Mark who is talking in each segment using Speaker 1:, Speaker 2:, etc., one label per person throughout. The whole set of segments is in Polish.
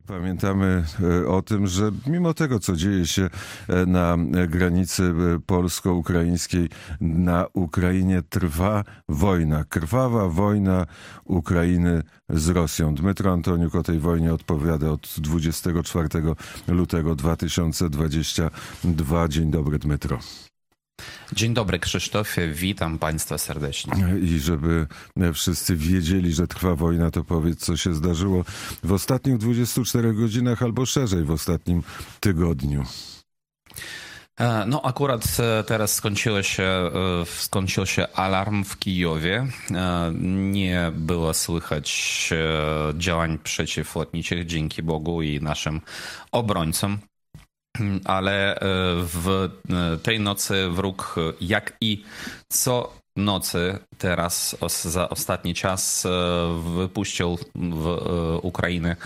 Speaker 1: Pamiętamy o tym, że mimo tego, co dzieje się na granicy polsko-ukraińskiej, na Ukrainie trwa wojna, krwawa wojna Ukrainy z Rosją. Dmytro Antoniuk o tej wojnie odpowiada od 24 lutego 2022. Dzień dobry, Dmytro.
Speaker 2: Dzień dobry, Krzysztofie, witam Państwa serdecznie.
Speaker 1: I żeby wszyscy wiedzieli, że trwa wojna, to powiedz, co się zdarzyło w ostatnich 24 godzinach albo szerzej w ostatnim tygodniu.
Speaker 2: No akurat teraz skończył się alarm w Kijowie. Nie było słychać działań przeciwlotniczych, dzięki Bogu i naszym obrońcom. Ale w tej nocy wróg, jak i co nocy teraz za ostatni czas wypuścił w Ukrainę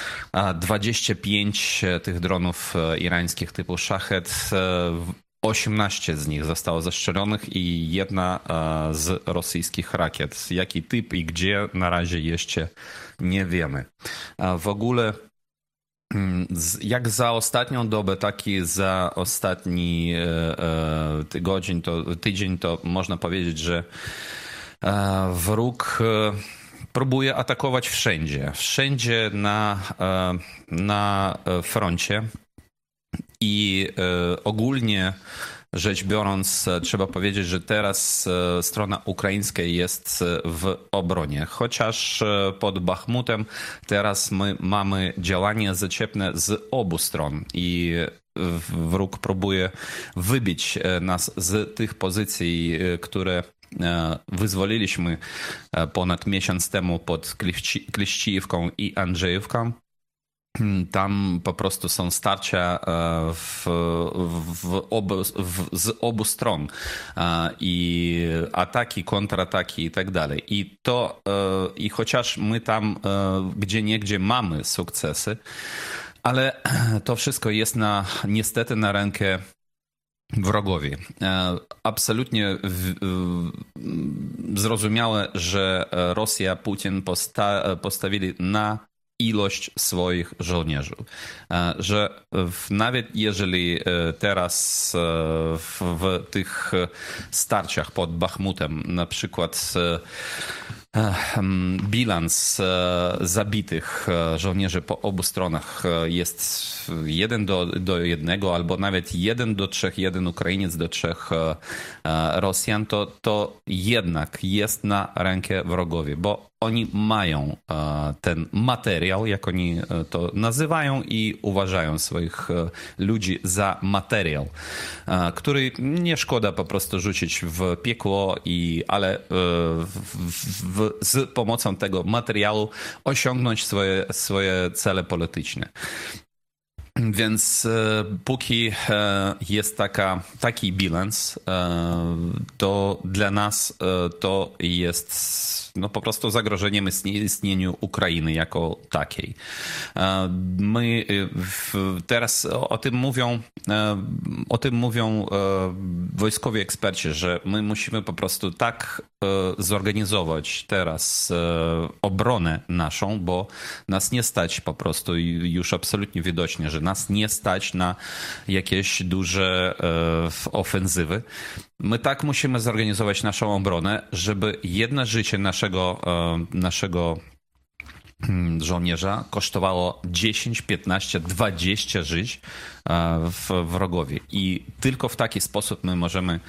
Speaker 2: 25 tych dronów irańskich typu Shahed. 18 z nich zostało zestrzelonych i jedna z rosyjskich rakiet. Jaki typ i gdzie, na razie jeszcze nie wiemy. W ogóle jak za ostatnią dobę, tak i za ostatni tydzień, to można powiedzieć, że wróg próbuje atakować wszędzie na froncie i ogólnie rzecz biorąc, trzeba powiedzieć, że teraz strona ukraińska jest w obronie. Chociaż pod Bachmutem teraz my mamy działania zaczepne z obu stron i wróg próbuje wybić nas z tych pozycji, które wyzwoliliśmy ponad miesiąc temu pod Kliścijówką i Andrzejówką. Tam po prostu są starcia z obu stron i ataki, kontrataki i tak dalej. I chociaż my tam gdzieniegdzie mamy sukcesy, ale to wszystko jest niestety na rękę wrogowi. Absolutnie zrozumiałe, że Rosja, Putin postawili na ilość swoich żołnierzy. Że nawet jeżeli teraz w tych starciach pod Bachmutem na przykład bilans zabitych żołnierzy po obu stronach jest 1:1 albo nawet 1:3, 1 Ukrainiec do 3 Rosjan, to jednak jest na rękę wrogowi, bo oni mają ten materiał, jak oni to nazywają, i uważają swoich ludzi za materiał, który nie szkoda po prostu rzucić w piekło, ale z pomocą tego materiału osiągnąć swoje cele polityczne. Więc póki jest taki bilans, to dla nas to jest po prostu zagrożeniem istnieniu Ukrainy jako takiej. My teraz o tym mówią wojskowi eksperci, że my musimy po prostu tak zorganizować teraz obronę naszą, bo nas nie stać po prostu, już absolutnie widocznie, że nas nie stać na jakieś duże ofensywy. My tak musimy zorganizować naszą obronę, żeby jedno życie naszego żołnierza kosztowało 10, 15, 20 żyć wrogowi. I tylko w taki sposób my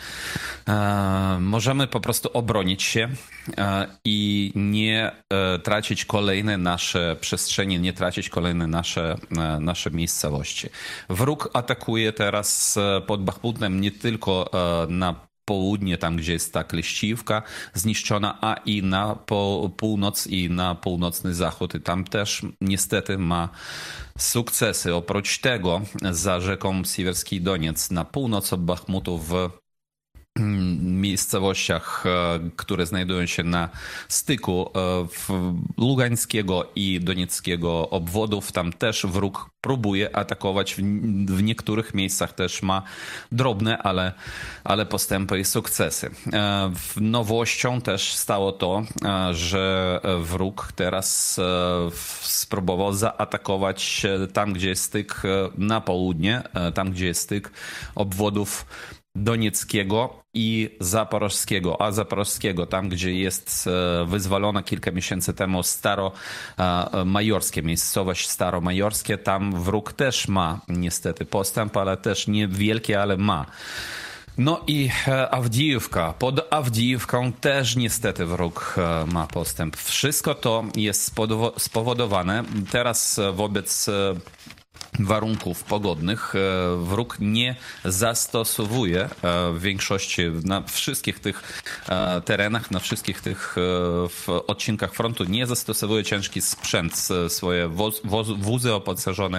Speaker 2: możemy po prostu obronić się i nie tracić kolejne nasze przestrzenie, nie tracić kolejne nasze miejscowości. Wróg atakuje teraz pod Bachmutem nie tylko na południe, tam gdzie jest ta Kleścijówka zniszczona, a i na północ i na północny zachód. I tam też niestety ma sukcesy. Oprócz tego za rzeką Siewierski Doniec na północ od Bachmutu w miejscowościach, które znajdują się na styku Lugańskiego i Donieckiego obwodów. Tam też wróg próbuje atakować. W niektórych miejscach też ma drobne, ale postępy i sukcesy. Nowością też stało to, że wróg teraz spróbował zaatakować tam, gdzie jest styk na południe, tam, gdzie jest styk obwodów Donieckiego i Zaporożskiego, a Zaporożskiego, tam gdzie jest wyzwolona kilka miesięcy temu Staromajorskie, miejscowość Staromajorskie, tam wróg też ma niestety postęp, ale też niewielki, ale ma. No i Awdijówka. Pod Awdijówką też niestety wróg ma postęp. Wszystko to jest spowodowane teraz wobec warunków pogodnych. Wróg nie zastosowuje w większości, na wszystkich tych terenach, na wszystkich tych odcinkach frontu nie zastosowuje ciężki sprzęt, swoje wozy opancerzone,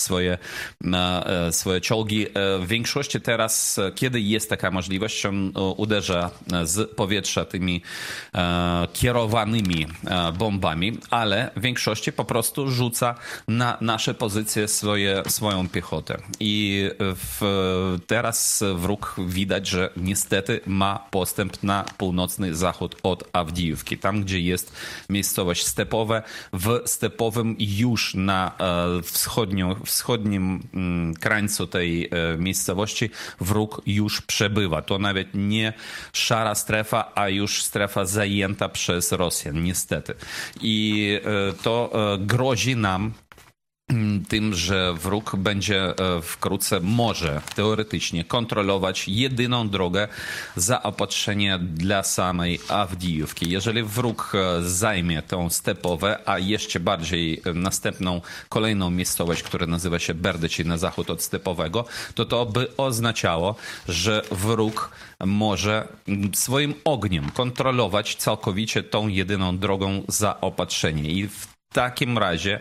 Speaker 2: swoje czołgi. W większości teraz, kiedy jest taka możliwość, on uderza z powietrza tymi kierowanymi bombami, ale w większości po prostu rzuca na nasze pozycje swoją piechotę. I teraz wróg widać, że niestety ma postęp na północny zachód od Awdijówki. Tam, gdzie jest miejscowość Stepowe, w Stepowym już na wschodnim krańcu tej miejscowości wróg już przebywa. To nawet nie szara strefa, a już strefa zajęta przez Rosjan, niestety. I to grozi nam tym, że wróg będzie wkrótce może teoretycznie kontrolować jedyną drogę zaopatrzenia dla samej Awdijówki. Jeżeli wróg zajmie tą Stepowę, a jeszcze bardziej następną, kolejną miejscowość, która nazywa się Berdyci na zachód od Stepowego, to by oznaczało, że wróg może swoim ogniem kontrolować całkowicie tą jedyną drogą zaopatrzenia. I w takim razie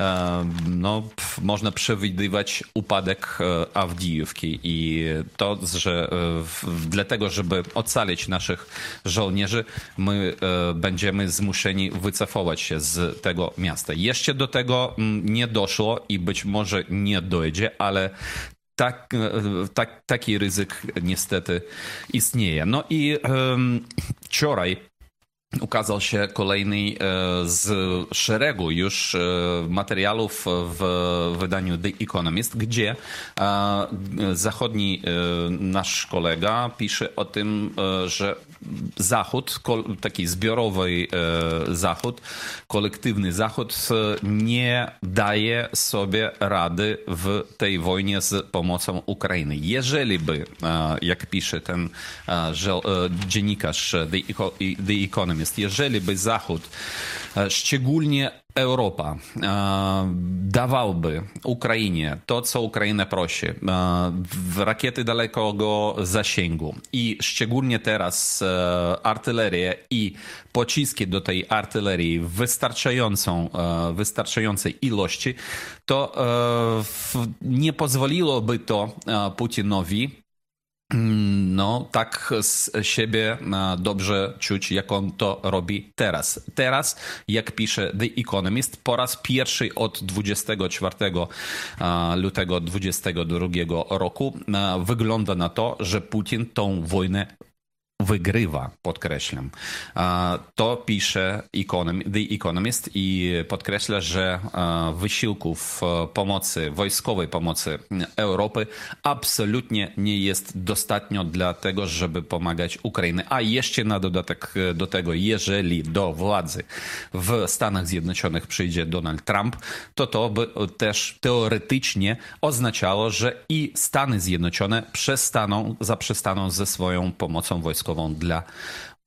Speaker 2: można przewidywać upadek Awdijówki i to, że dlatego, żeby ocalić naszych żołnierzy, my będziemy zmuszeni wycofywać się z tego miasta. Jeszcze do tego nie doszło i być może nie dojdzie, ale taki ryzyk niestety istnieje. No i wczoraj ukazał się kolejny z szeregu już materiałów w wydaniu The Economist, gdzie zachodni nasz kolega pisze o tym, że Zachód, taki zbiorowy Zachód, kolektywny Zachód nie daje sobie rady w tej wojnie z pomocą Ukrainy. Jeżeli by, jak pisze ten dziennikarz The Economist, jeżeli by Zachód, szczególnie Europa, dawałby Ukrainie to, co Ukraina prosi, rakiety dalekiego zasięgu i szczególnie teraz artylerię i pociski do tej artylerii w wystarczającej ilości, to nie pozwoliłoby to Putinowi tak z siebie dobrze czuć, jak on to robi teraz. Teraz, jak pisze The Economist, po raz pierwszy od 24 lutego 2022 roku wygląda na to, że Putin tą wojnę wygrywa, podkreślam. To pisze The Economist i podkreśla, że wysiłków wojskowej pomocy Europy absolutnie nie jest dostatnio dla tego, żeby pomagać Ukrainie. A jeszcze na dodatek do tego, jeżeli do władzy w Stanach Zjednoczonych przyjdzie Donald Trump, to by też teoretycznie oznaczało, że i Stany Zjednoczone zaprzestaną ze swoją pomocą wojskową dla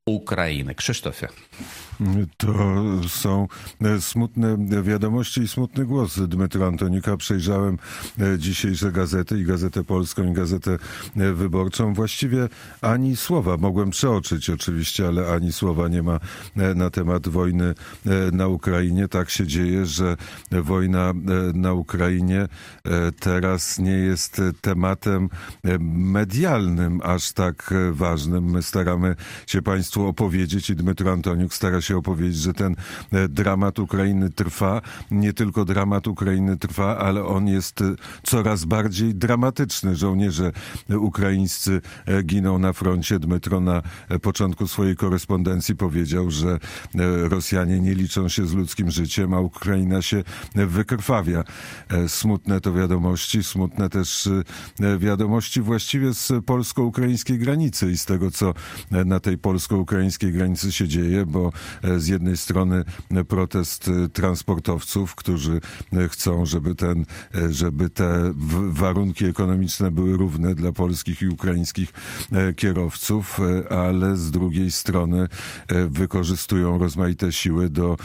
Speaker 2: Ukrainy. Krzysztofie.
Speaker 1: To są smutne wiadomości i smutny głos Dmytra Antonika. Przejrzałem dzisiejsze gazety, i Gazetę Polską, i Gazetę Wyborczą. Właściwie ani słowa, mogłem przeoczyć oczywiście, ale ani słowa nie ma na temat wojny na Ukrainie. Tak się dzieje, że wojna na Ukrainie teraz nie jest tematem medialnym aż tak ważnym. My staramy się Państwu opowiedzieć, i Dmytro Antoniuk stara się opowiedzieć, że ten dramat Ukrainy trwa. Nie tylko dramat Ukrainy trwa, ale on jest coraz bardziej dramatyczny. Żołnierze ukraińscy giną na froncie. Dmytro na początku swojej korespondencji powiedział, że Rosjanie nie liczą się z ludzkim życiem, a Ukraina się wykrwawia. Smutne to wiadomości, smutne też wiadomości właściwie z polsko-ukraińskiej granicy i z tego, co na tej polsko-ukraińskiej granicy się dzieje, bo z jednej strony protest transportowców, którzy chcą, żeby te warunki ekonomiczne były równe dla polskich i ukraińskich kierowców, ale z drugiej strony wykorzystują rozmaite siły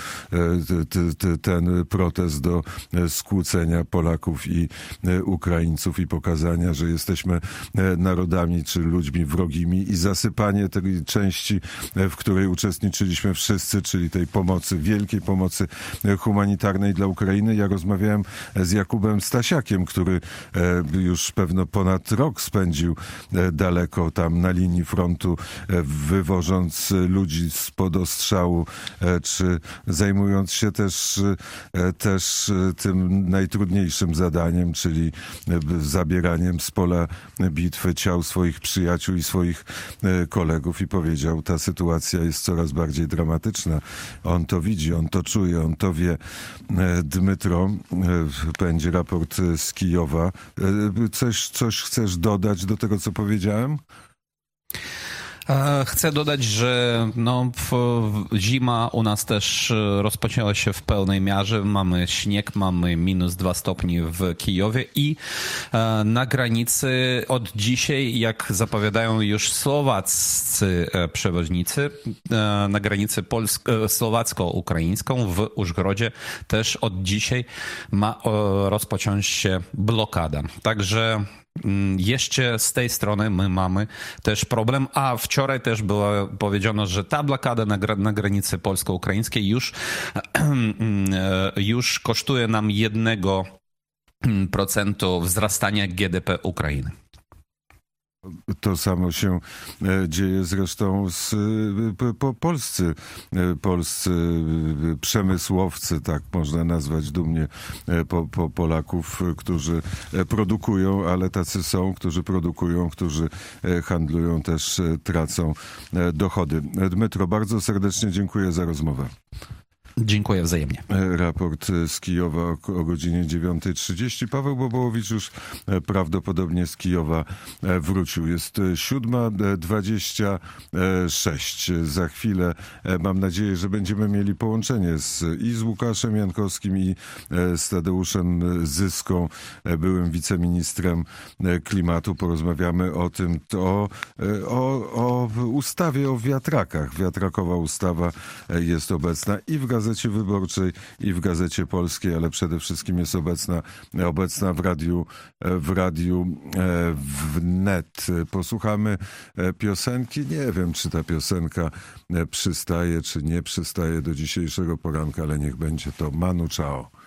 Speaker 1: ten protest do skłócenia Polaków i Ukraińców i pokazania, że jesteśmy narodami czy ludźmi wrogimi, i zasypanie tej części, w której uczestniczyliśmy wszyscy, czyli tej pomocy, wielkiej pomocy humanitarnej dla Ukrainy. Ja rozmawiałem z Jakubem Stasiakiem, który już pewno ponad rok spędził daleko tam na linii frontu, wywożąc ludzi spod ostrzału, czy zajmując się też tym najtrudniejszym zadaniem, czyli zabieraniem z pola bitwy ciał swoich przyjaciół i swoich kolegów, i powiedział, ta sytuacja jest coraz bardziej dramatyczna. On to widzi, on to czuje, on to wie. Dmytro, będzie raport z Kijowa. Coś chcesz dodać do tego, co powiedziałem?
Speaker 2: Chcę dodać, że zima u nas też rozpoczęła się w pełnej mierze. Mamy śnieg, mamy -2 stopnie w Kijowie i na granicy od dzisiaj, jak zapowiadają już słowaccy przewoźnicy, na granicy słowacko-ukraińską w Użgrodzie też od dzisiaj ma rozpocząć się blokada. Także jeszcze z tej strony my mamy też problem, a wczoraj też było powiedziano, że ta blokada na granicy polsko-ukraińskiej już kosztuje nam 1% wzrastania GDP Ukrainy.
Speaker 1: To samo się dzieje zresztą polscy przemysłowcy, tak można nazwać dumnie Polaków, którzy produkują, ale tacy są, którzy produkują, którzy handlują, też tracą dochody. Dmytro, bardzo serdecznie dziękuję za rozmowę.
Speaker 2: Dziękuję wzajemnie.
Speaker 1: Raport z Kijowa o godzinie 9:30. Paweł Bobołowicz już prawdopodobnie z Kijowa wrócił. Jest 7:26. Za chwilę mam nadzieję, że będziemy mieli połączenie z Łukaszem Jankowskim i z Tadeuszem Zyską, byłym wiceministrem klimatu. Porozmawiamy o tym, o ustawie o wiatrakach. Wiatrakowa ustawa jest obecna i w Gazecie Wyborczej, i w Gazecie Polskiej, ale przede wszystkim jest obecna w radiu wnet. Posłuchamy piosenki. Nie wiem, czy ta piosenka przystaje, czy nie przystaje do dzisiejszego poranka, ale niech będzie to Manu Chao.